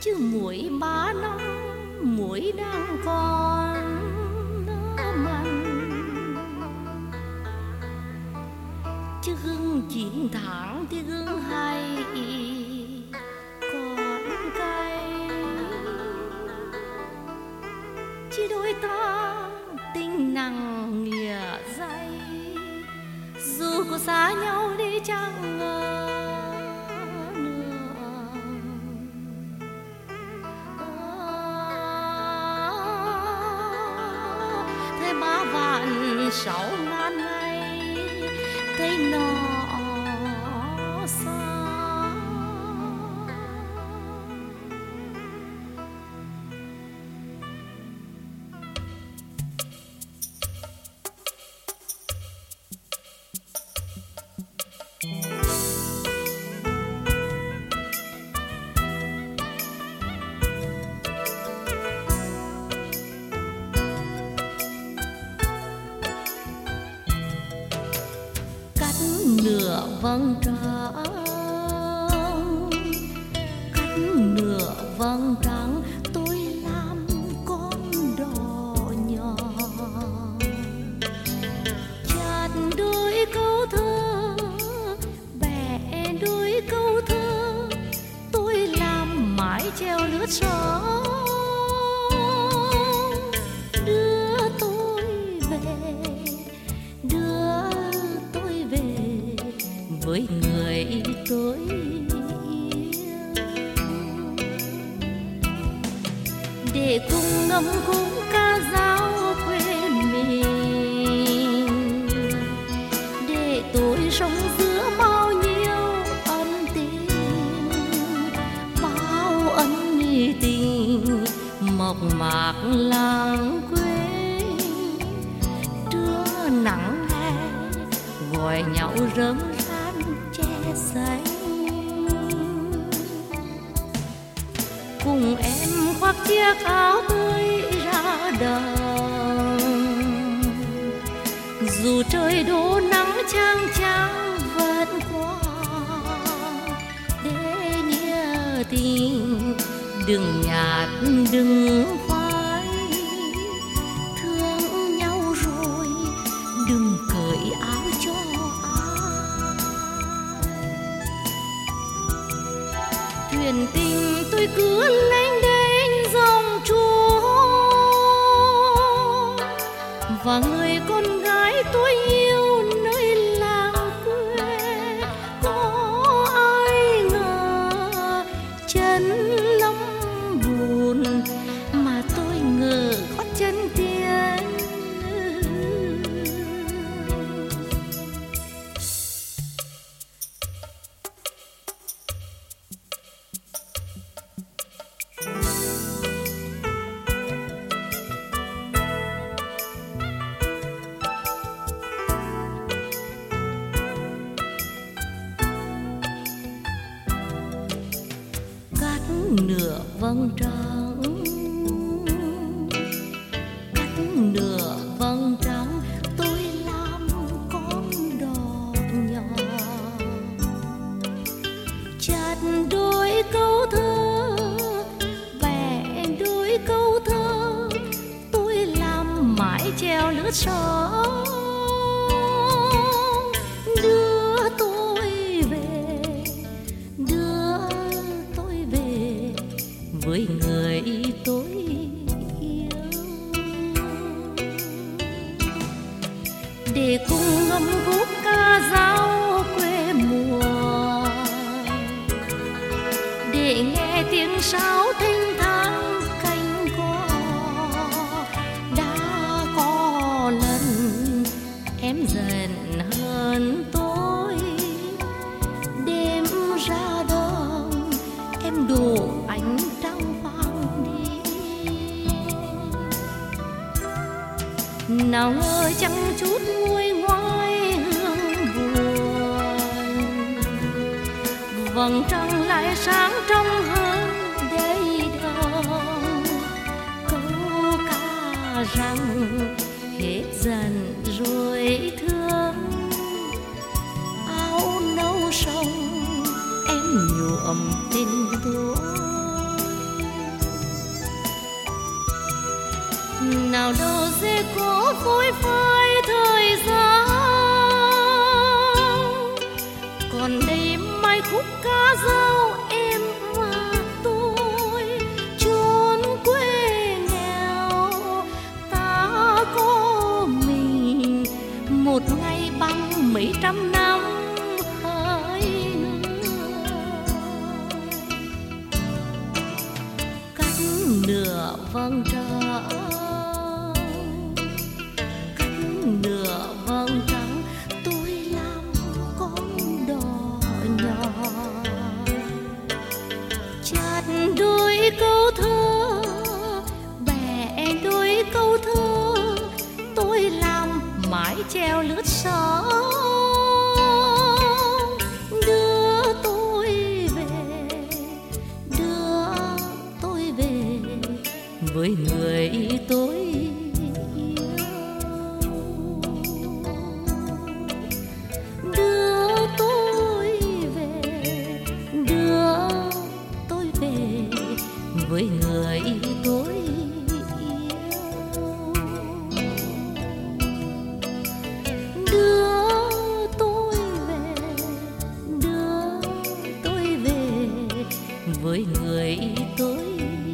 chứ muối 3 năm muối đang còn mặn, chứ gừng 9 tháng thì gừng hay còn cay, chỉ đôi ta tình nặng nghĩa dày, dù có xa nhau đi chẳng ngờ thấy 3 vạn 6 ngàn ngày thấy nó xa. Nửa vầng trăng, cắt nửa vầng trăng, tôi làm con đò nhỏ, chặt đôi câu thơ, bẻ đôi câu thơ, tôi làm mái chèo lướt sóng, đưa tôi về, đưa tôi về với người tôi yêu, để cùng ngâm khúc ca dao quê mình, để tôi sống giữa bao nhiêu ân tình, bao ân tình mộc mạc làng quê. Trưa nắng hè gọi nhau rơm xanh, cùng em khoác chiếc áo tươi ra đồng, dù trời đổ nắng chang chang vẫn qua, để nghĩa tình đừng nhạt đừng phai, thương nhau rồi đừng cởi áo cho thuyền tình tôi cứ lênh đênh dòng chúa, và người con gái tôi yêu nơi làng quê, có ai ngờ chân lắm buồn mà tôi ngờ gót chân tiên. Nửa vầng trăng, cắt nửa vầng trăng, tôi làm con đò nhỏ, chặt đôi câu thơ, bẻ đôi câu thơ, tôi làm mái chèo lướt sóng, đưa tôi về, đưa tôi về với người tôi yêu, để cùng ngâm khúc ca dao quê mùa, để nghe tiếng sáo thênh thang cánh cò. Đã có lần em giận hơn tôi, đêm ra đồng em đổ ánh trăng vàng đi, nào ngờ chẳng chút nguôi ngoai hương buồn, vầng trăng lại sáng trong hơn đây đâu. Câu ca rằng hết dần rồi thương, áo nâu sông em nhuộm tình tôi. nào đâu sẽ có phôi phai thời gian. Còn đây mai khúc ca dao em và tôi, chốn quê nghèo ta có mình, một ngày bằng mấy trăm năm hỡi người. Cách nửa vầng trăng, cách nửa vầng trăng, tôi làm con đò nhỏ, chặt đôi câu thơ, bẻ đôi câu thơ, tôi làm mái chèo lướt sóng, đưa tôi về, đưa tôi về với người tôi yêu. Đưa tôi về, đưa tôi về với người tôi yêu. Đưa tôi về, đưa tôi về với người tôi yêu.